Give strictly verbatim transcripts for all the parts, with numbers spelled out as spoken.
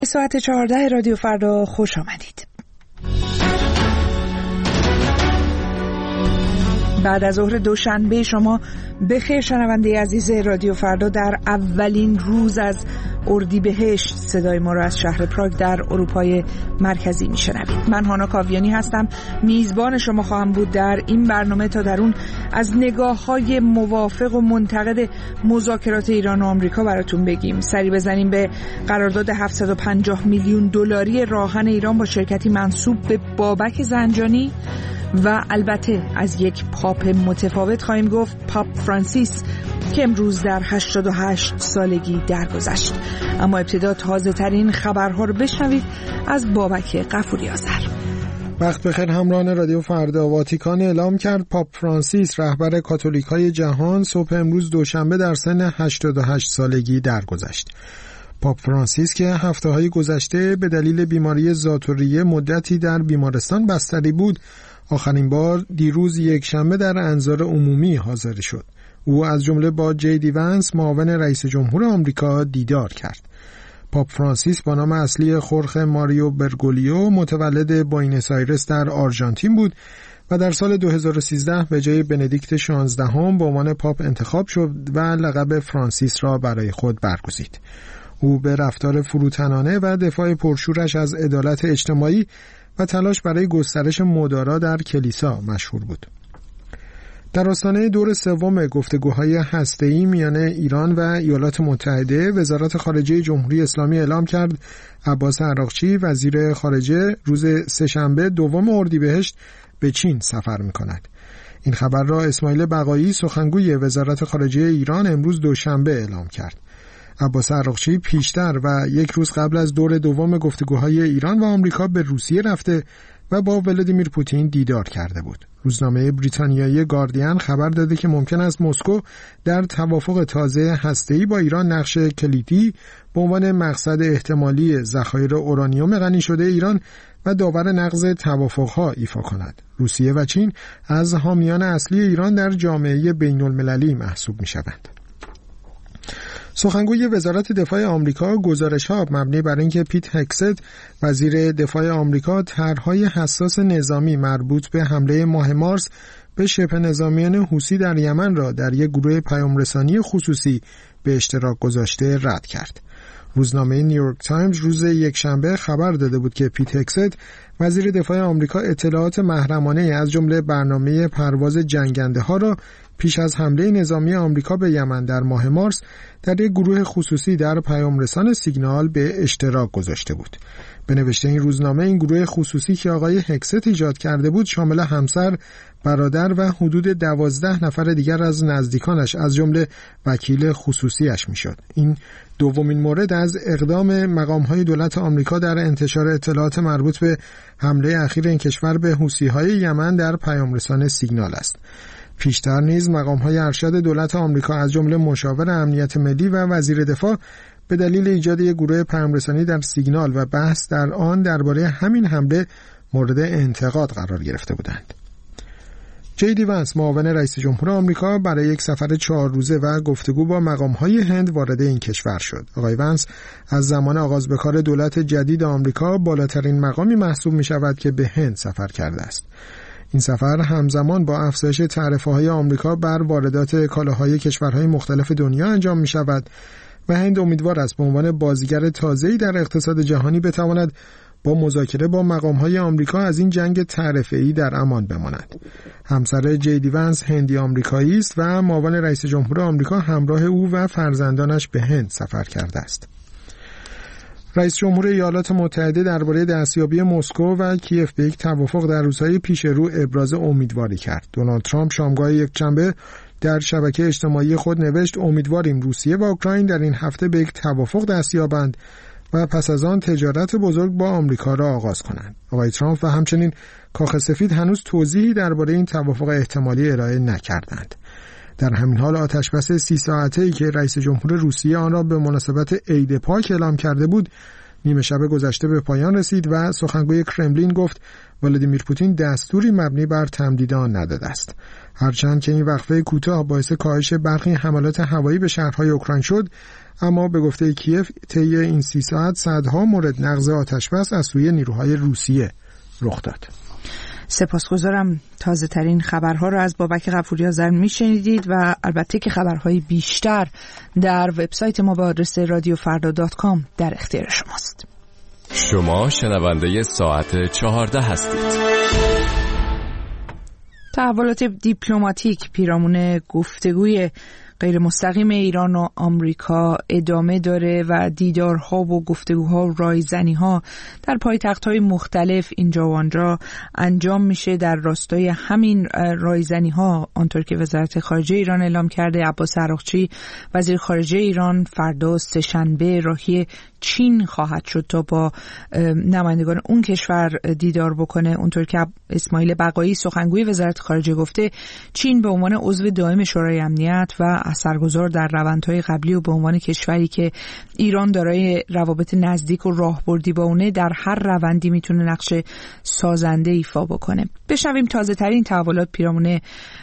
ساعت چهارده رادیو فردا خوش آمدید. بعد از ظهر دوشنبه شما بخیر شنونده عزیز رادیو فردا. در اولین روز از اردیبهشت صدای ما را از شهر پراگ در اروپای مرکزی میشنوید. من هانا کاویانی هستم، میزبان شما خواهم بود در این برنامه تا در اون از نگاه‌های موافق و منتقد مذاکرات ایران و آمریکا براتون بگیم. سری بزنیم به قرارداد هفتصد و پنجاه میلیون دلاری راهن ایران با شرکتی منسوب به بابک زنجانی و البته از یک پاپ متفاوت خواهیم گفت، پاپ فرانسیس که امروز در هشتاد و هشت سالگی درگذشت. اما ابتدا تازه ترین خبرها رو بشنوید از بابک غفوری آذر. وقت بخیر همراهان رادیو فردا. واتیکان اعلام کرد پاپ فرانسیس رهبر کاتولیکای جهان صبح امروز دوشنبه در سن هشتاد و هشت سالگی درگذشت. پاپ فرانسیس که هفته‌های گذشته به دلیل بیماری ذات‌الریه مدتی در بیمارستان بستری بود، آخرین بار دیروز یک شنبه در انظار عمومی حاضر شد. او از جمله با جی دی ونس معاون رئیس جمهور آمریکا دیدار کرد. پاپ فرانسیس با نام اصلی خورخ ماریو برگولیو متولد بوئنوس آیرس در آرژانتین بود و در سال دو هزار و سیزده به جای بندیکت شانزدهم به عنوان پاپ انتخاب شد و لقب فرانسیس را برای خود برگزید. او به رفتار فروتنانه و دفاع پرشورش از عدالت اجتماعی و تلاش برای گسترش مدارا در کلیسا مشهور بود. در آستانه دور سوم گفتگوهای هسته‌ای میان ایران و ایالات متحده، وزارت خارجه جمهوری اسلامی اعلام کرد عباس عراقچی وزیر خارجه روز سه‌شنبه دوم اردیبهشت به چین سفر می‌کند. این خبر را اسماعیل بقایی سخنگوی وزارت خارجه ایران امروز دوشنبه اعلام کرد. عباس عراقچی پیشتر و یک روز قبل از دور دوم گفتگوهای ایران و آمریکا به روسیه رفته و با ولادیمیر پوتین دیدار کرده بود. روزنامه بریتانیایی گاردین خبر داده که ممکن است مسکو در توافق تازه هسته‌ای با ایران نقش کلیدی به عنوان مقصد احتمالی ذخایر اورانیوم غنی شده ایران و داور نقض توافقها ایفا کند. روسیه و چین از حامیان اصلی ایران در جامعه بین‌المللی محسوب می‌شوند. سخنگوی وزارت دفاع آمریکا گزارش‌ها مبنی بر اینکه پیت هگست وزیر دفاع آمریکا طرح‌های حساس نظامی مربوط به حمله ماه مارس به شبه نظامیان حوثی در یمن را در یک گروه پیام‌رسانی خصوصی به اشتراک گذاشته رد کرد. روزنامه نیویورک تایمز روز یکشنبه خبر داده بود که پیت هگست وزیر دفاع آمریکا اطلاعات محرمانه از جمله برنامه پرواز جنگنده‌ها را پیش از حمله نظامی آمریکا به یمن در ماه مارس در یک گروه خصوصی در پیام‌رسان سیگنال به اشتراک گذاشته بود. به نوشته این روزنامه این گروه خصوصی که آقای هگست ایجاد کرده بود شامل همسر، برادر و حدود دوازده نفر دیگر از نزدیکانش از جمله وکیل خصوصیش میشد. این دومین مورد از اقدام مقام‌های دولت آمریکا در انتشار اطلاعات مربوط به حمله اخیر این کشور به حوثی‌های یمن در پیام‌رسان سیگنال است. پیشتر نیز مقام‌های ارشد دولت آمریکا از جمله مشاور امنیت ملی و وزیر دفاع به دلیل ایجاد یک گروه پیام‌رسانی در سیگنال و بحث در آن درباره همین حمله مورد انتقاد قرار گرفته بودند. جی دی ونس معاون رئیس جمهور آمریکا برای یک سفر چهار روزه و گفتگو با مقام‌های هند وارد این کشور شد. آقای ونس از زمان آغاز به کار دولت جدید آمریکا بالاترین مقامی محسوب می‌شود که به هند سفر کرده است. این سفر همزمان با افزایش تعرفه‌های آمریکا بر واردات کالاهای کشورهای مختلف دنیا انجام می‌شود و هند امیدوار است به عنوان بازیگر تازه‌ای در اقتصاد جهانی بتواند با مذاکره با مقام‌های آمریکا از این جنگ تعرفه‌ای در امان بماند. همسر جی دی ونس هندی آمریکایی است و معاون رئیس جمهور آمریکا همراه او و فرزندانش به هند سفر کرده است. رئیس جمهور ایالات متحده درباره دستیابی مسکو و کیف به یک توافق در روزهای پیش رو ابراز امیدواری کرد. دونالد ترامپ شامگاه یکشنبه در شبکه اجتماعی خود نوشت امیدواریم روسیه و اوکراین در این هفته به یک توافق دست یابند و پس از آن تجارت بزرگ با آمریکا را آغاز کنند. آقای ترامپ و همچنین کاخ سفید هنوز توضیحی درباره این توافق احتمالی ارائه نکردند. در همین حال آتشبس سی ساعته‌ای که رئیس جمهور روسیه آن را به مناسبت عید پاک اعلام کرده بود نیمه شب گذشته به پایان رسید و سخنگوی کرملین گفت ولادیمیر پوتین دستوری مبنی بر تمدید آن نداده است. هرچند که این وقفه کوتاه باعث کاهش برخی حملات هوایی به شهرهای اوکراین شد، اما به گفته کیف طی این سی ساعت صدها مورد نقض آتشبس از سوی نیروهای روسیه رخ داد. سپاسگزارم. تازه ترین خبرها را از بابک غفوری آذر میشنیدید و البته که خبرهای بیشتر در وبسایت ما با آدرس رادیو فردا دات کام در اختیار شماست. شما شنونده ساعت چهارده هستید. تحولات دیپلماتیک پیرامون گفتگوی غیر مستقیم ایران و آمریکا ادامه داره و دیدارها و گفتگوها و رایزنی‌ها در پایتخت‌های مختلف اینجا و آنجا انجام میشه. در راستای همین رایزنی‌ها آنطور که وزارت خارجه ایران اعلام کرده، عباس عراقچی وزیر خارجه ایران فردا سه‌شنبه راهی چین خواهد شد تا با نمایندگان اون کشور دیدار بکنه. اونطور که اسماعیل بقایی سخنگوی وزارت خارجه گفته، چین به عنوان عضو دائم شورای امنیت و اثرگذار در روندهای قبلی و به عنوان کشوری که ایران دارای روابط نزدیک و راهبردی با اونه، در هر روندی میتونه نقش سازنده ایفا بکنه. بشنویم تازه ترین تحولات پیرامون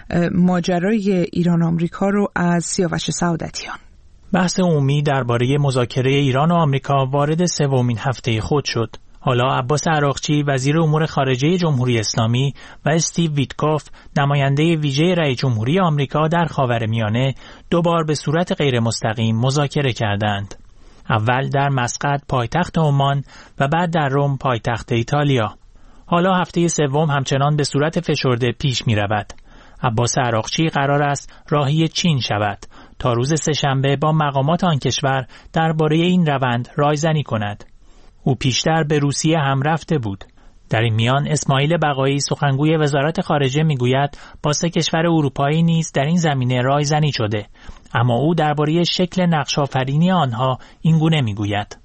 ماجرای ایران آمریکا رو از سیاوش سعادتیان. بحث عمومی درباره مذاکره ایران و آمریکا وارد سومین هفته خود شد. حالا عباس عراقچی وزیر امور خارجه جمهوری اسلامی و استیو ویتکوف نماینده ویژه رئیس جمهوری آمریکا در خاورمیانه دوبار به صورت غیر مستقیم مذاکره کردند. اول در مسقط پایتخت عمان و بعد در روم پایتخت ایتالیا. حالا هفته سوم همچنان به صورت فشرده پیش می رود. عباس عراقچی قرار است راهی چین شود تا روز سه‌شنبه با مقامات آن کشور درباره این روند رایزنی کند. او پیشتر به روسیه هم رفته بود. در این میان اسماعیل بقایی سخنگوی وزارت خارجه میگوید با سه کشور اروپایی نیز در این زمینه رایزنی شده، اما او درباره شکل نقش‌آفرینی آنها این گونه میگوید: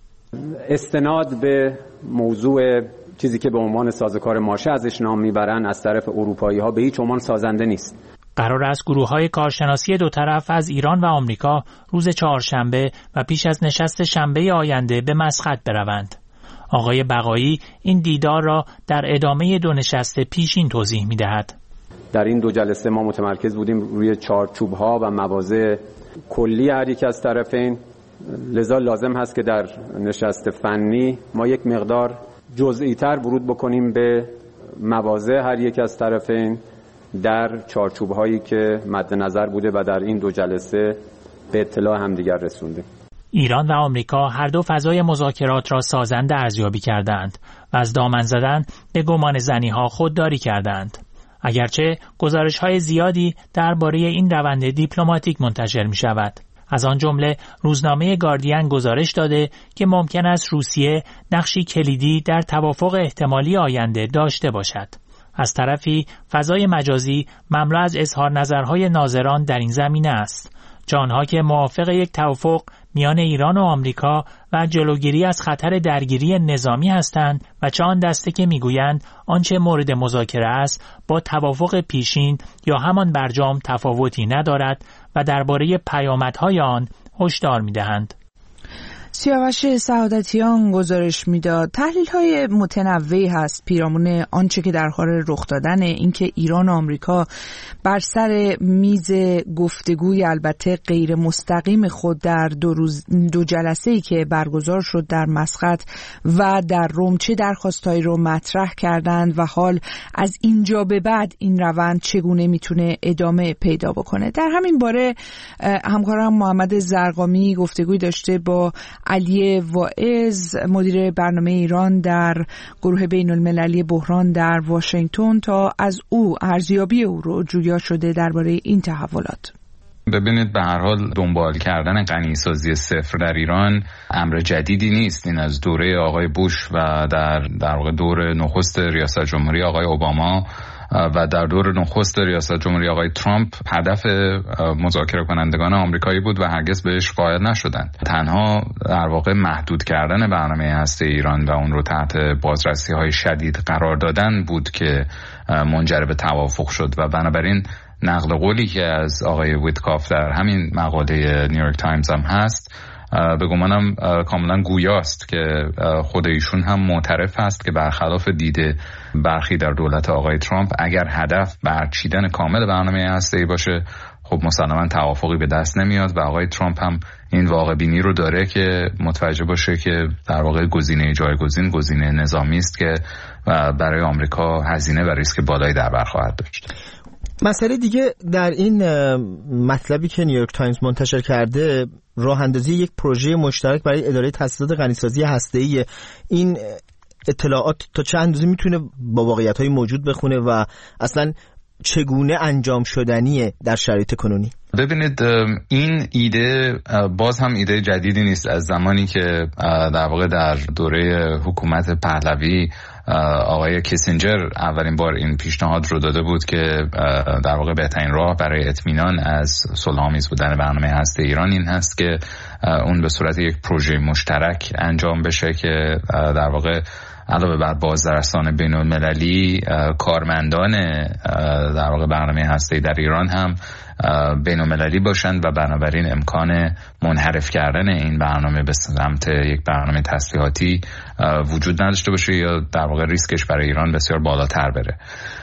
استناد به موضوع چیزی که به عنوان سازوکار ماشه ازش نام میبرن از طرف اروپایی‌ها به هیچ عنوان سازنده نیست. قرار است گروه‌های کارشناسی دو طرف از ایران و آمریکا روز چهارشنبه و پیش از نشست شنبه آینده به مسقط بروند. آقای بقایی این دیدار را در ادامه دو نشست پیشین توضیح می‌دهد. در این دو جلسه ما متمرکز بودیم روی چارچوب‌ها و مواضع کلی هر یک از طرفین، لذا لازم هست که در نشست فنی ما یک مقدار جزئی‌تر ورود بکنیم به مواضع هر یک از طرفین در چارچوب‌هایی که مد نظر بوده و در این دو جلسه به اطلاع همدیگر رسوندیم. ایران و آمریکا هر دو فضای مذاکرات را سازنده ارزیابی کردند و از دامن زدن به گمان زنی‌ها خودداری کردند. اگرچه گزارش‌های زیادی درباره این روند دیپلماتیک منتشر می‌شود. از آن جمله روزنامه گاردین گزارش داده که ممکن است روسیه نقشی کلیدی در توافق احتمالی آینده داشته باشد. از طرفی فضای مجازی مملو از اظهار نظرهای ناظران در این زمینه است، جانها که موافق یک توافق میان ایران و آمریکا و جلوگیری از خطر درگیری نظامی هستند و چه آن دسته که میگویند آنچه مورد مذاکره است با توافق پیشین یا همان برجام تفاوتی ندارد و درباره پیامدهای آن هشدار میدهند. سیاوش سعادتیان گزارش میداد. تحلیل‌های متنوعی هست پیرامون آنچه که در حال رخ دادن، اینکه ایران و آمریکا بر سر میز گفتگوی البته غیر مستقیم خود در دو روز دو جلسه‌ای که برگزار شد در مسقط و در روم چه درخواستایی رو مطرح کردند و حال از اینجا به بعد این روند چگونه میتونه ادامه پیدا بکنه. در همین باره همکارم محمد زرقامی گفتگوی داشته با علی واعظ مدیر برنامه ایران در گروه بین المللی بحران در واشنگتن تا از او ارزیابی او رو جویا شده درباره این تحولات. ببینید، به هر حال دنبال کردن غنیسازی صفر در ایران امر جدیدی نیست. این از دوره آقای بوش و در در واقع دور نخست ریاست جمهوری آقای اوباما و در دور نخست ریاست جمهوری آقای ترامپ هدف مذاکره کنندگان آمریکایی بود و هرگز بهش قائل نشدند. تنها در واقع محدود کردن برنامه هسته ایران و اون رو تحت بازرسی های شدید قرار دادن بود که منجر به توافق شد و بنابراین نقل قولی که از آقای ویتکاف در همین مقاله نیویورک تایمز هم هست به گمانم کاملا گویاست که خود ایشون هم معترف است که برخلاف دید برخی در دولت آقای ترامپ اگر هدف برچیدن کامل برنامه هسته‌ای باشه خب مسلماً توافقی به دست نمیاد و آقای ترامپ هم این واقع بینی رو داره که متوجه باشه که در واقع گزینه جایگزین گزینه نظامی است که برای آمریکا هزینه و ریسک بالایی در بر خواهد داشت. مسئله دیگه در این مطلبی که نیویورک تایمز منتشر کرده راه اندازی یک پروژه مشترک برای اداره تاسیسات غنیسازی هسته‌ای. این اطلاعات تا چند اندازه میتونه با واقعیت‌های موجود بخونه و اصلا چگونه انجام شدنیه در شرایط کنونی؟ ببینید این ایده باز هم ایده جدیدی نیست. از زمانی که در واقع در دوره حکومت پهلوی آقای کیسینجر اولین بار این پیشنهاد رو داده بود که در واقع بهترین راه برای اطمینان از صلح‌آمیز بودن برنامه هسته ایران این هست که اون به صورت یک پروژه مشترک انجام بشه که در واقع علاوه بر بازرسان بین المللی کارمندان در واقع برنامه هسته‌ای در ایران هم بین المللی باشند و بنابراین امکان منحرف کردن این برنامه به سمت یک برنامه تسلیحاتی وجود نداشته باشه یا در واقع ریسکش برای ایران بسیار بالاتر بره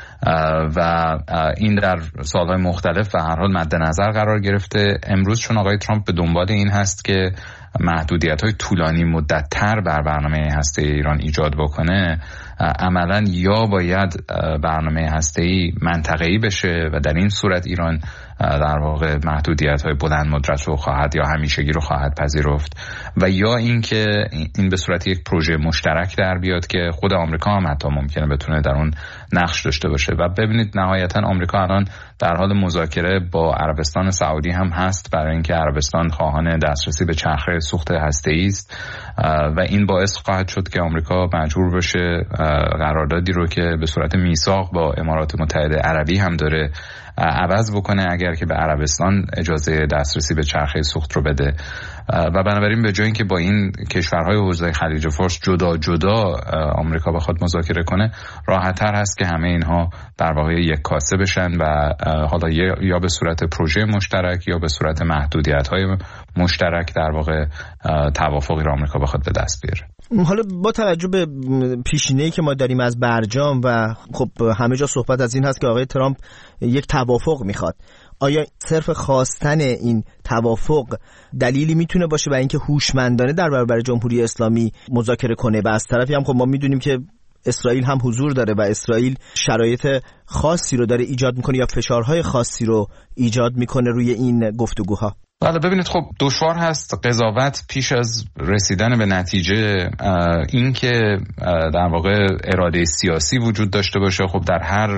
و این در سالهای مختلف و هر حال مد نظر قرار گرفته. امروز چون آقای ترامپ به دنبال این هست که محدودیت‌های طولانی مدت‌تر بر برنامه هسته ایران ایجاد بکنه، عملاً یا باید برنامه هسته‌ای منطقه‌ای بشه و در این صورت ایران در واقع محدودیت‌های بلند مدت رو خواهد یا همیشگی رو خواهد پذیرفت و یا اینکه این به صورت یک پروژه مشترک در بیاد که خود آمریکا هم حتی ممکنه بتونه در اون نقش داشته باشه. و ببینید نهایتاً آمریکا الان در حال مذاکره با عربستان سعودی هم هست برای اینکه عربستان خواهان دسترسی به چرخه سوخت هسته‌ای است و این باعث خواهد شد که آمریکا مجبور بشه قراردادی رو که به صورت میثاق با امارات متحده عربی هم داره عوض بکنه اگر که به عربستان اجازه دسترسی به چرخه سوخت رو بده و بنابراین به جای اینکه با این کشورهای حوزه خلیج فارس جدا جدا آمریکا بخواد مذاکره کنه، راحت‌تر هست که همه اینها در واقع یک کاسه بشن و حالا یا به صورت پروژه مشترک یا به صورت محدودیت‌های مشترک در واقع توافقی رو آمریکا بخواد به دست بیاره. حالا با توجه به پیشینه‌ای که ما داریم از برجام و خب همه جا صحبت از این هست که آقای ترامپ یک توافق میخواد، آیا صرف خواستن این توافق دلیلی میتونه باشه برای اینکه هوشمندانه در برابر جمهوری اسلامی مذاکره کنه؟ و از طرفی هم خب ما میدونیم که اسرائیل هم حضور داره و اسرائیل شرایط خاصی رو داره ایجاد میکنه یا فشارهای خاصی رو ایجاد میکنه روی این گفتگوها. بله ببینید خب دشوار هست قضاوت پیش از رسیدن به نتیجه. این که در واقع اراده سیاسی وجود داشته باشه خب در هر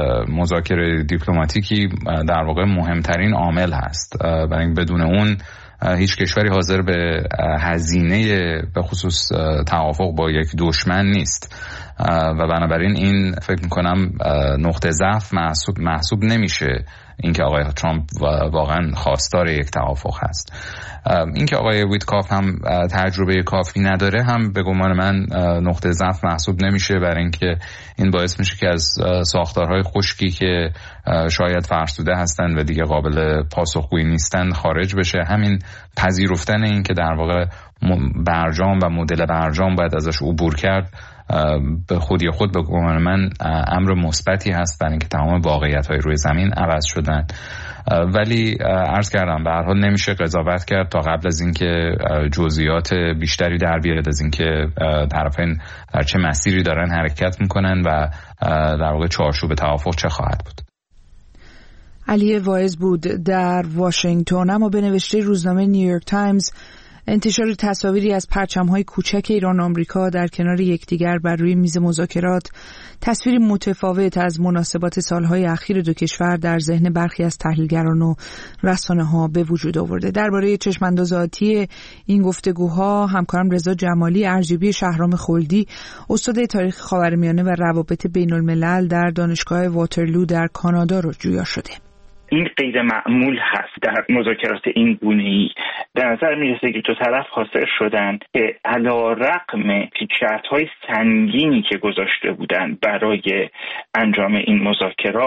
مذاکره دیپلماتیکی در واقع مهمترین عامل هست، برای اینکه بدون اون هیچ کشوری حاضر به هزینه به خصوص توافق با یک دشمن نیست و بنابراین این فکر میکنم نقطه ضعف محسوب, محسوب نمیشه اینکه آقای ترامپ واقعا خواستار یک توافق هست. اینکه آقای ویتکاف هم تجربه کافی نداره هم به گمان من نقطه ضعف محسوب نمیشه، برای اینکه این باعث میشه که از ساختارهای خشکی که شاید فرسوده هستن و دیگه قابل پاسخگویی نیستن خارج بشه. همین پذیرفتن این که در واقع برجام و مدل برجام باید ازش عبور کرد به خودی خود به گمان من امر مثبتی هست، برای اینکه تمام واقعیت‌های روی زمین عوض شدن. ولی عرض کردم به هر حال نمیشه قضاوت کرد تا قبل از اینکه جزئیات بیشتری در بیاد از اینکه طرفین در چه مسیری دارن حرکت میکنن و در واقع چارچوب توافق چه خواهد بود. علی واعظ بود در واشنگتن. اما به نوشته روزنامه نیویورک تایمز انتشار تصاویری از پرچم‌های کوچک ایران و آمریکا در کنار یکدیگر بر روی میز مذاکرات تصویری متفاوت از مناسبات سالهای اخیر دو کشور در ذهن برخی از تحلیلگران و رسانه‌ها به وجود آورده. درباره چشم‌انداز آتی این گفتگوها همکارم رضا جمالی ارجبی شهرام خلدی استاد تاریخ خاورمیانه و روابط بین‌الملل در دانشگاه واترلو در کانادا رو جویا شده. این غیر معمول هست در مذاکرات این گونه‌ای. در نظر میرسه که دو طرف حاضر شدن که علی‌رغم پیش‌شرط‌های سنگینی که گذاشته بودن برای انجام این مذاکرات،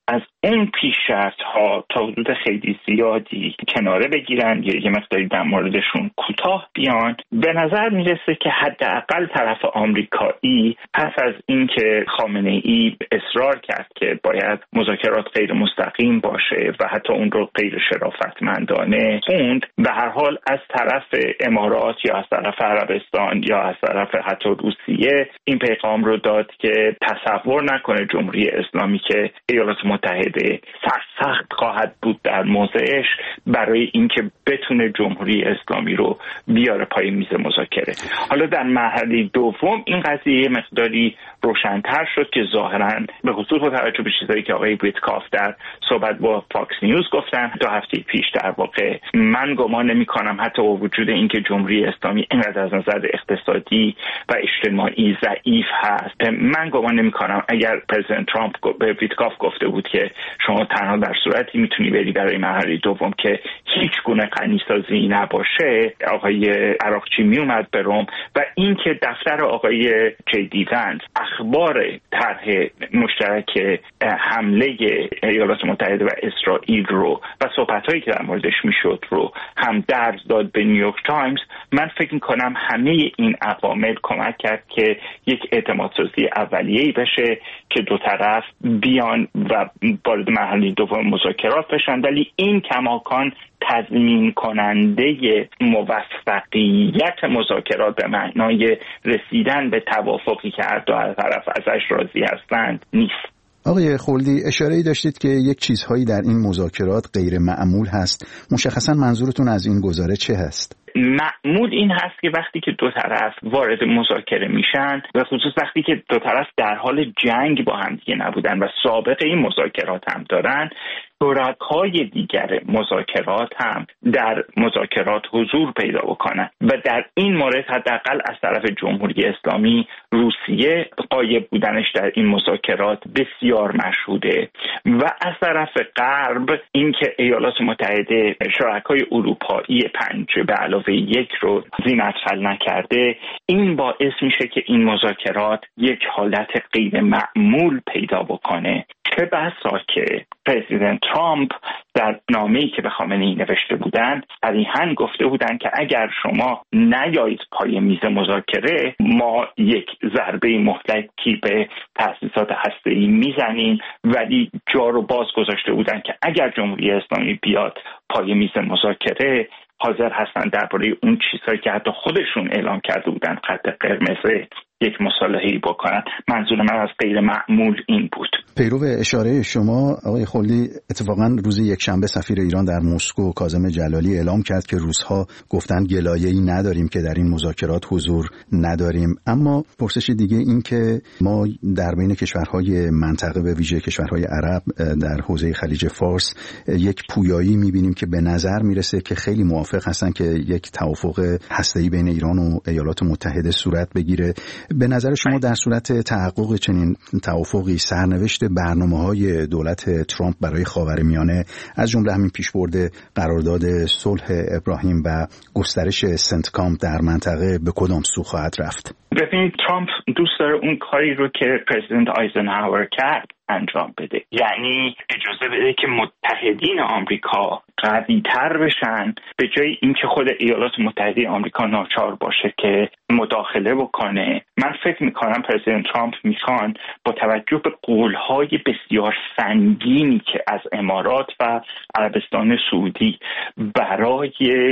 از اون پیش شرط ها تا حدود خیلی زیادی کناره بگیرن یا یه مقداری در موردشون کوتاه بیان. به نظر میرسه که حداقل طرف آمریکایی پس از اینکه خامنه ای اصرار کرد که باید مذاکرات غیر مستقیم باشه و حتی اون رو غیر شرافتمندانه خوند، به هر حال از طرف امارات یا از طرف عربستان یا از طرف حتی روسیه این پیغام رو داد که تصور نکنه جمهوری اسلامی که ایالات متحده سرسخت خواهد بود در موضعش برای اینکه بتونه جمهوری اسلامی رو بیاره پای میز مذاکره. حالا در مرحله دوم این قضیه مقداری روشن‌تر شد که ظاهراً به خصوص با توجه به چیزایی که آقای ویتکاف در صحبت با فاکس نیوز گفتن دو هفته پیش، در واقع من گمان نمی‌کنم حتی با وجود اینکه جمهوری اسلامی اینقدر از نظر اقتصادی و اجتماعی ضعیف هست، من گمان نمی‌کنم اگر پرزیدنت ترامپ به ویتکاف گفته بود که شما تنها در صورتی میتونی بری برای مرحله دوم که هیچ گونه غنیسازی نباشه، آقای عراقچی میومد به روم و اینکه دفتر آقای جی دی ونس اخبار طرح مشترک حمله ایالات متحده و اسرائیل رو و صحبت‌هایی که در موردش میشد رو هم درز داد به نیویورک تایمز، من فکر می‌کنم همه این عوامل کمک کرد که یک اعتمادسازی اولیه‌ای بشه که دو طرف بیان و وارد مرحله دوم مذاکرات بشن، ولی این کماکان تضمین کننده موفقیت مذاکرات به معنای رسیدن به توافقی که هر دو طرف ازش راضی هستند نیست. آقای خلدی، اشاره‌ای داشتید که یک چیزهایی در این مذاکرات غیر معمول هست. مشخصاً منظورتون از این گزاره چه هست؟ معمول این هست که وقتی که دو طرف وارد مذاکره میشن و خصوص وقتی که دو طرف در حال جنگ با هم دیگه نبودن و سابقه این مذاکرات هم دارن، شرکای دیگر مذاکرات هم در مذاکرات حضور پیدا بکنن و در این مورد حداقل از طرف جمهوری اسلامی روسیه غایب بودنش در این مذاکرات بسیار مشهوده و از طرف غرب اینکه ایالات متحده شرکای اروپایی پنج به علاوه یک رو ذی‌مدخل نکرده، این باعث میشه که این مذاکرات یک حالت غیر معمول پیدا بکنه. چه بسا که پرزیدنت ترامپ در نامه‌ای که به خامنه‌ای نوشته بودن صریحاً گفته بودند که اگر شما نیایید پای میز مذاکره ما یک ضربه مهلکی به تأسیسات هسته‌ای میزنیم، ولی جا رو باز گذاشته بودند که اگر جمهوری اسلامی بیاد پای میز مذاکره حاضر هستن درباره اون چیزهایی که حتی خودشون اعلام کرده بودن خط قرمز یک مصالحه‌ای بکنن. منظور من از غیر معمول این بود. پیرو اشاره شما آقای خلدی، اتفاقا روز یکشنبه سفیر ایران در مسکو کاظم جلالی اعلام کرد که روس‌ها گفتن گلایه‌ای نداریم که در این مذاکرات حضور نداریم. اما پرسش دیگه این که ما در بین کشورهای منطقه به ویژه کشورهای عرب در حوزه خلیج فارس یک پویایی می‌بینیم که به نظر میرسه که خیلی موافق هستن که یک توافق هسته‌ای بین ایران و ایالات متحده صورت بگیره. به نظر شما در صورت تحقق چنین توافقی سرنوشت برنامه‌های دولت ترامپ برای خاورمیانه از جمله همین پیشبرد قرارداد صلح ابراهیم و گسترش سنتکام در منطقه به کدام سو خواهد رفت؟ ببینید، ترامپ دوست داره اون کاری رو که پرزیدنت آیزنهاور کرد انجام بده، یعنی اجازه بده که متحدین آمریکا قوی‌تر بشن به جای اینکه خود ایالات متحده آمریکا ناچار باشه که مداخله بکنه. من فکر میکنم پرزیدنت ترامپ میخوان با توجه به قولهای بسیار سنگینی که از امارات و عربستان سعودی برای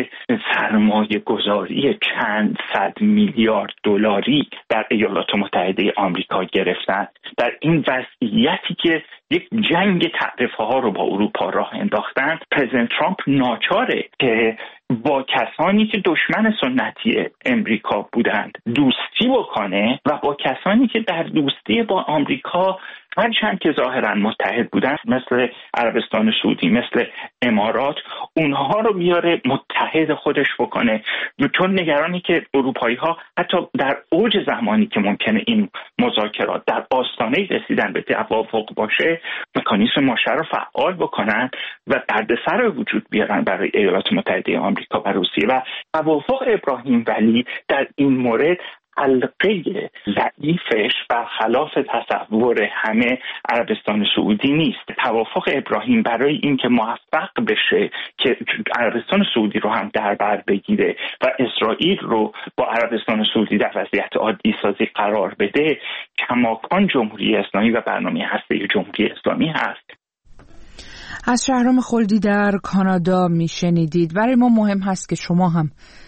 سرمایه گذاری چند صد میلیارد دلاری در ایالات متحده آمریکا گرفتن، در این وضعیتی که یک جنگ تعرفه ها رو با اروپا راه انداختن، پرزیدنت ترامپ ناچاره که با کسانی که دشمن سنتی امریکا بودند دوستی بکنه و با کسانی که در دوستی با آمریکا هرچند که ظاهرا متحد بودن مثل عربستان سعودی، مثل امارات، اونها رو بیاره متحد خودش بکنه، چون نگرانی که اروپایی ها حتی در اوج زمانی که ممکنه این مذاکرات در آستانه رسیدن به توافق باشه مکانیزم ماشه رو فعال بکنن و دردسر وجود بیارن برای ایالات متحده آمریکا و روسیه. و توافق ابراهیم ولی در این مورد حلقه ضعیفش برخلاف تصور همه عربستان سعودی نیست. توافق ابراهیم برای اینکه موفق بشه که عربستان سعودی رو هم در بر بگیره و اسرائیل رو با عربستان سعودی در وضعیت عادی سازی قرار بده، کماکان جمهوری اسلامی و برنامه هسته جمهوری اسلامی هست. از شهرام خلدی در کانادا میشنیدید. برای ما مهم هست که شما هم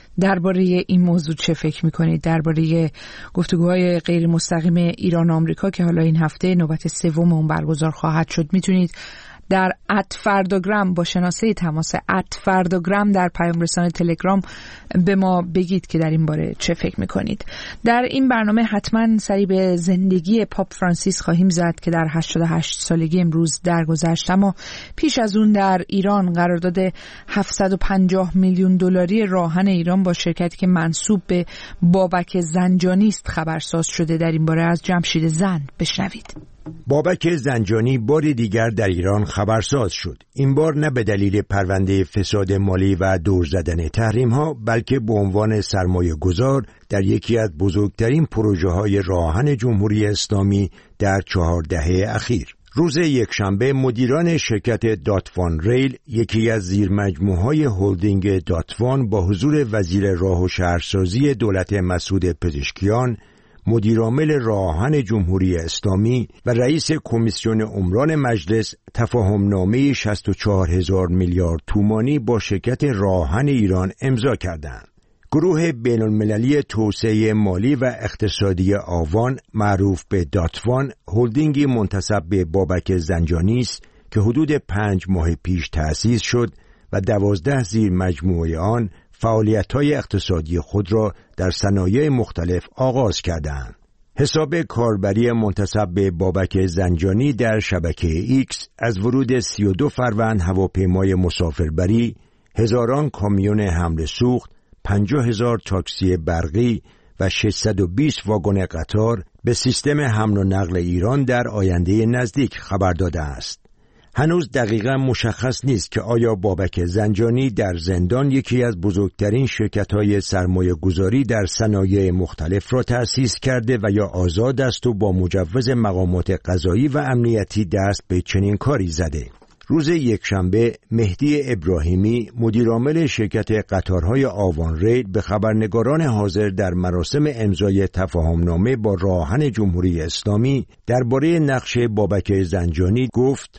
درباره این موضوع چه فکر میکنید، درباره گفتگوهای غیر مستقیم ایران و آمریکا که حالا این هفته نوبت سوم اون برگزار خواهد شد. میتونید در ات فرداگرام با شناسه تماس ات فرداگرام در پیام رسان تلگرام به ما بگید که در این باره چه فکر میکنید. در این برنامه حتما سری به زندگی پاپ فرانسیس خواهیم زد که در هشتاد و هشت سالگی امروز درگذشت، اما پیش از اون در ایران قرارداد هفتصد و پنجاه میلیون دلاری راهن ایران با شرکتی که منسوب به بابک زنجانی است خبرساز شده. در این باره از جمشید زند بشنوید. بابک زنجانی بار دیگر در ایران خبرساز شد. این بار نه به دلیل پرونده فساد مالی و دور زدن تحریم ها، بلکه به عنوان سرمایه گذار در یکی از بزرگترین پروژه های راهن جمهوری اسلامی در چهار دهه اخیر. روز یکشنبه مدیران شرکت داتوان ریل، یکی از زیرمجموعه‌های هلدینگ داتوان، با حضور وزیر راه و شهرسازی دولت مسعود پزشکیان، مدیرعامل راهن جمهوری اسلامی و رئیس کمیسیون عمران مجلس تفاهمنامه شصت و چهار هزار میلیارد تومانی با شرکت راهن ایران امضا کردند. گروه بین‌المللی توسعه مالی و اقتصادی آوان، معروف به داتوان، هلدینگی منتسب به بابک زنجانی است که حدود پنج ماه پیش تأسیس شد و دوازده زیر مجموعه آن فعالیت‌های اقتصادی خود را در صنایع مختلف آغاز کردند. حساب کاربری منتسب به بابک زنجانی در شبکه ایکس از ورود سی و دو فروند هواپیمای مسافربری، هزاران کامیون حمل سوخت، پنجاه هزار تاکسی برقی و ششصد و بیست واگن قطار به سیستم حمل و نقل ایران در آینده نزدیک خبر داده است. هنوز دقیقاً مشخص نیست که آیا بابک زنجانی در زندان یکی از بزرگترین شرکت‌های سرمایه‌گذاری در صنایع مختلف را تأسیس کرده و یا آزاد است و با مجوز مقامات قضایی و امنیتی دست به چنین کاری زده. روز یکشنبه مهدی ابراهیمی، مدیرعامل شرکت قطارهای آوان ریل، به خبرنگاران حاضر در مراسم امضای تفاهمنامه با راهن جمهوری اسلامی درباره نقش بابک زنجانی گفت: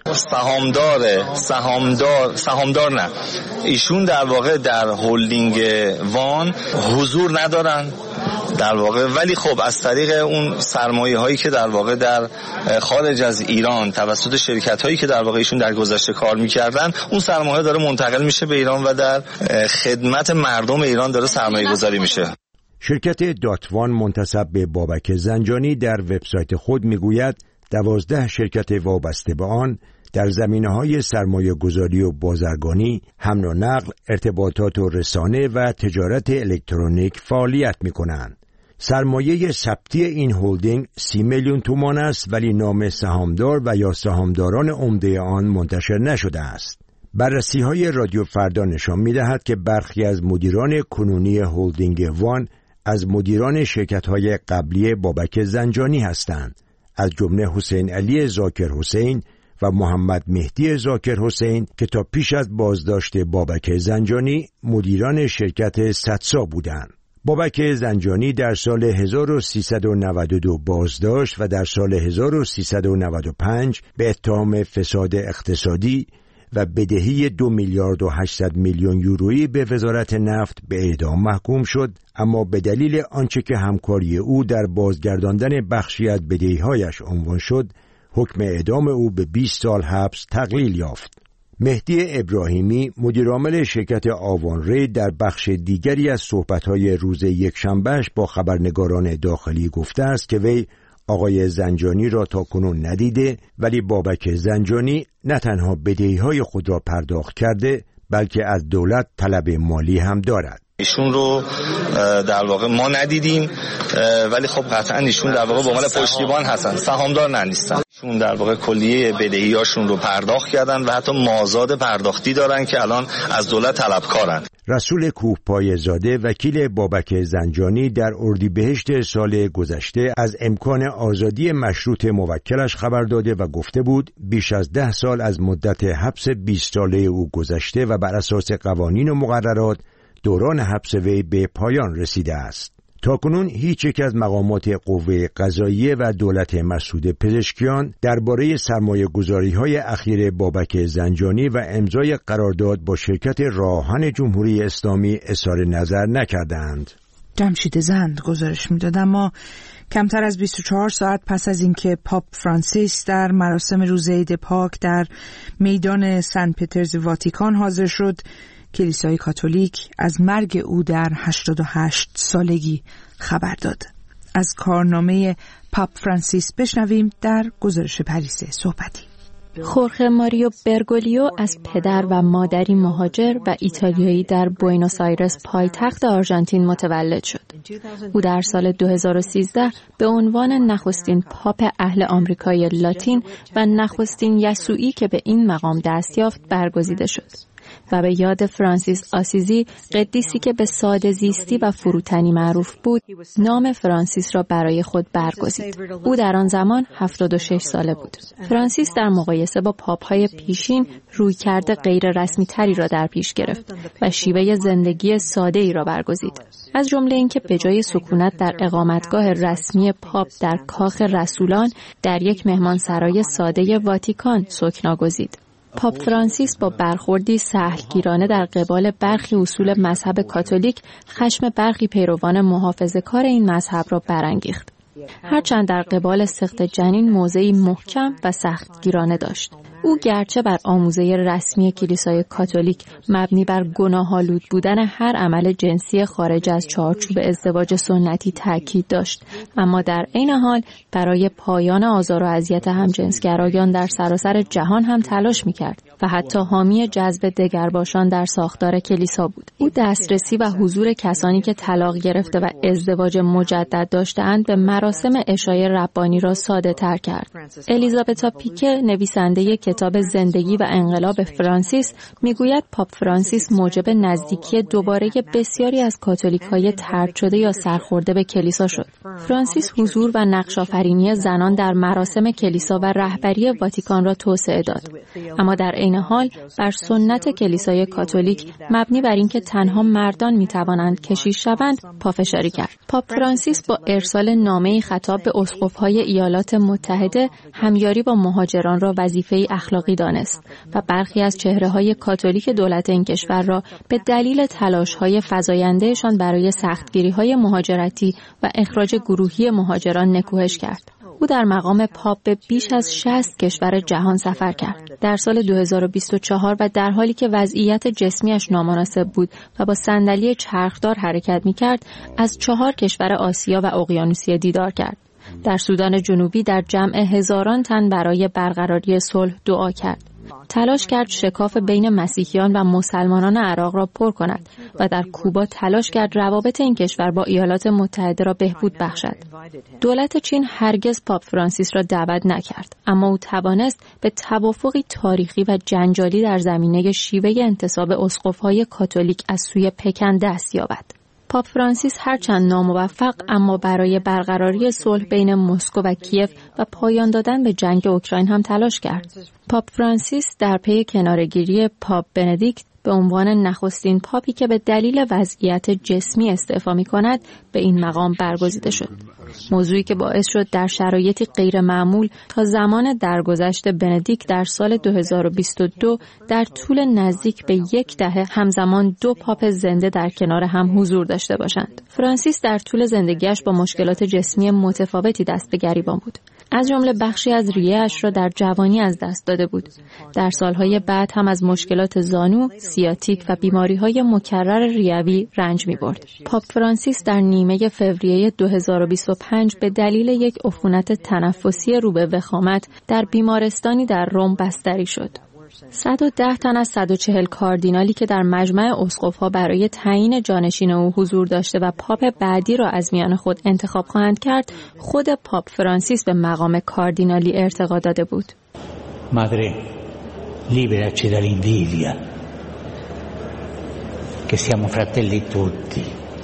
سهامدار سهامدار سهامدار نه ایشون در واقع در هلدینگ وان حضور ندارن در واقع، ولی خب از طریق اون سرمایه هایی که در واقع در خارج از ایران توسط شرکت هایی که در واقع ایشون در گذشته کار میکردن، اون سرمایه داره منتقل میشه به ایران و در خدمت مردم ایران داره سرمایه گذاری میشه. شرکت داتوان منتسب به بابک زنجانی در وبسایت خود میگوید دوازده شرکت وابسته به آن در زمینه‌های سرمایه‌گذاری و بازرگانی، حمل و نقل، ارتباطات و رسانه و تجارت الکترونیک فعالیت می‌کنند. سرمایه ثبتی این هلدینگ سی میلیون تومان است، ولی نام سهامدار و یا سهامداران عمده آن منتشر نشده است. بررسی‌های رادیو فردا نشان می‌دهد که برخی از مدیران کنونی هلدینگ وان از مدیران شرکت‌های قبلی بابک زنجانی هستند، از جمله حسین علی زاکر حسین و محمد مهدی زاکر حسین که تا پیش از بازداشت بابک زنجانی مدیران شرکت ستسا بودند. بابک زنجانی در سال هزار و سیصد و نود و دو بازداشت و در سال هزار و سیصد و نود و پنج به اتهام فساد اقتصادی و بدهی دو میلیارد و هشتصد میلیون یورویی به وزارت نفت به اعدام محکوم شد، اما به دلیل آنچه که همکاری او در بازگرداندن بخشی از بدهی‌هایش عنوان شد، حکم اعدام او به بیست سال حبس تقلیل یافت. مهدی ابراهیمی، مدیرعامل شرکت آوان ریل، در بخش دیگری از صحبت‌های روز یکشنبهش با خبرنگاران داخلی گفته است که وی آقای زنجانی را تاکنون ندیده، ولی بابک زنجانی نه تنها بدهی‌های خود را پرداخت کرده، بلکه از دولت طلب مالی هم دارد. ایشون رو در واقع ما ندیدیم، ولی خب قطعا ایشون در واقع به عنوان پشتیبان هستن، سهامدار نه نیستن. چون در واقع کلیه بدهیاشون رو پرداخت کردن و حتی مازاد پرداختی دارن که الان از دولت طلبکارن. رسول کوهپای زاده وکیل بابک زنجانی در اردیبهشت سال گذشته از امکان آزادی مشروط موکلش خبر داده و گفته بود بیش از ده سال از مدت حبس بیست ساله او گذشته و بر اساس قوانین و مقررات دوران حبس وی به پایان رسیده است. تاکنون هیچ یک از مقامات قوه قضاییه و دولت مسعود پزشکیان درباره سرمایه‌گذاری‌های اخیر بابک زنجانی و امضای قرارداد با شرکت راهن جمهوری اسلامی اظهار نظر نکردند. جمشید زند گزارش می‌داد. اما کمتر از بیست و چهار ساعت پس از اینکه پاپ فرانسیس در مراسم روز عید پاک در میدان سن پترز واتیکان حاضر شد، کلیسای کاتولیک از مرگ او در هشتاد و هشت سالگی خبر داد. از کارنامه پاپ فرانسیس بشنویم در گزارش پریسه صحبتی. خورخه ماریو برگولیو از پدر و مادری مهاجر و ایتالیایی در بوئنوس آیرس پایتخت آرژانتین متولد شد. او در سال دو هزار و سیزده به عنوان نخستین پاپ اهل آمریکای لاتین و نخستین یسوعی که به این مقام دست یافت برگزیده شد و به یاد فرانسیس آسیزی، قدیسی که به ساده زیستی و فروتنی معروف بود، نام فرانسیس را برای خود برگزید. او در آن زمان هفتاد و شش ساله بود. فرانسیس در مقایسه با پاپ‌های پیشین رویکرد غیر رسمی تری را در پیش گرفت و شیوه زندگی ساده ای را برگزید. از جمله اینکه به جای سکونت در اقامتگاه رسمی پاپ در کاخ رسولان، در یک مهمانسرای ساده واتیکان سکنا گزید. پاپ فرانسیس با برخوردی سهلگیرانه در قبال برخی اصول مذهب کاتولیک خشم برخی پیروان محافظه‌کار این مذهب را برانگیخت. هرچند در قبال سقط جنین موضعی محکم و سختگیرانه داشت. او گرچه بر آموزه رسمی کلیسای کاتولیک مبنی بر گناه‌آلود بودن هر عمل جنسی خارج از چارچوب ازدواج سنتی تاکید داشت، اما در عین حال برای پایان آزار و اذیت همجنسگرایان در سراسر جهان هم تلاش می‌کرد و حتی حامی جذب دگرباشان در ساختار کلیسا بود. او دسترسی و حضور کسانی که طلاق گرفته و ازدواج مجدد داشته‌اند به مراسم عشای ربانی را ساده‌تر کرد. الیزابتا پیکه، نویسنده کتاب زندگی و انقلاب فرانسیس، میگوید پاپ فرانسیس موجب نزدیکی دوباره بسیاری از کاتولیک‌های طرد شده یا سرخورده به کلیسا شد. فرانسیس حضور و نقش‌آفرینی زنان در مراسم کلیسا و رهبری واتیکان را توسعه داد، اما در عین حال بر سنت کلیسای کاتولیک مبنی بر اینکه تنها مردان میتوانند کشیش شوند پافشاری کرد. پاپ فرانسیس با ارسال نامه‌ای خطاب به اسقف‌های ایالات متحده همیاری با مهاجران را وظیفه‌ای اخلاقی دانست و برخی از چهره‌های کاتولیک دولت این کشور را به دلیل تلاش‌های فزایندهشان برای سختگیری‌های مهاجرتی و اخراج گروهی مهاجران نکوهش کرد. او در مقام پاپ به بیش از شصت کشور جهان سفر کرد. در سال دو هزار و بیست و چهار و در حالی که وضعیت جسمیش نامناسب بود و با صندلی چرخدار حرکت می‌کرد، از چهار کشور آسیا و اقیانوسیه دیدار کرد. در سودان جنوبی در جمع هزاران تن برای برقراری صلح دعا کرد. تلاش کرد شکاف بین مسیحیان و مسلمانان عراق را پر کند و در کوبا تلاش کرد روابط این کشور با ایالات متحده را بهبود بخشد. دولت چین هرگز پاپ فرانسیس را دعوت نکرد، اما او توانست به توافقی تاریخی و جنجالی در زمینه شیوه انتصاب اسقف‌های کاتولیک از سوی پکن دست یابد. پاپ فرانسیس هرچند ناموفق اما برای برقراری صلح بین مسکو و کیف و پایان دادن به جنگ اوکراین هم تلاش کرد. پاپ فرانسیس در پی کناره‌گیری پاپ بندیکت به عنوان نخستین پاپی که به دلیل وضعیت جسمی استعفا می‌کند به این مقام برگزیده شد. موضوعی که باعث شد در شرایطی غیر معمول تا زمان درگذشت بندیکت در سال دو هزار و بیست و دو در طول نزدیک به یک دهه همزمان دو پاپ زنده در کنار هم حضور داشته باشند. فرانسیس در طول زندگیش با مشکلات جسمی متفاوتی دست به گریبان بود. از جمله بخشی از ریه‌اش را در جوانی از دست داده بود. در سالهای بعد هم از مشکلات زانو، سیاتیک و بیماری‌های مکرر ریوی رنج می‌برد. پاپ فرانسیس در نیمه فوریه دو هزار و بیست و پنج به دلیل یک عفونت تنفسی رو به وخامت در بیمارستانی در روم بستری شد. صد و ده تن از صد و چهل کاردینالی که در مجمع اسقف‌ها برای تعیین جانشین او حضور داشته و پاپ بعدی را از میان خود انتخاب خواهند کرد، خود پاپ فرانسیس به مقام کاردینالی ارتقا داده بود. Madre, liberaci dall'invidia, che siamo fratelli tutti.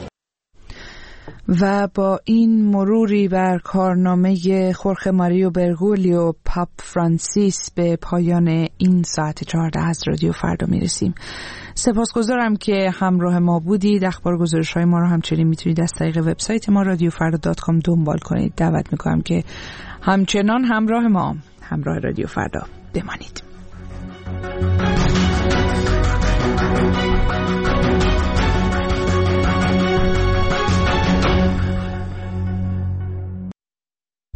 و با این مروری بر کارنامه خورخه ماریو برگولیو پاپ فرانسیس به پایان این ساعت چهارده از رادیو فردا میرسیم. سپاسگزارم که همراه ما بودید. اخبار گزارش های ما رو همچنین میتونید از طریق وبسایت ما رادیو فردا دات کام دنبال کنید. دعوت میکنم که همچنان همراه ما، همراه رادیو فردا بمانید.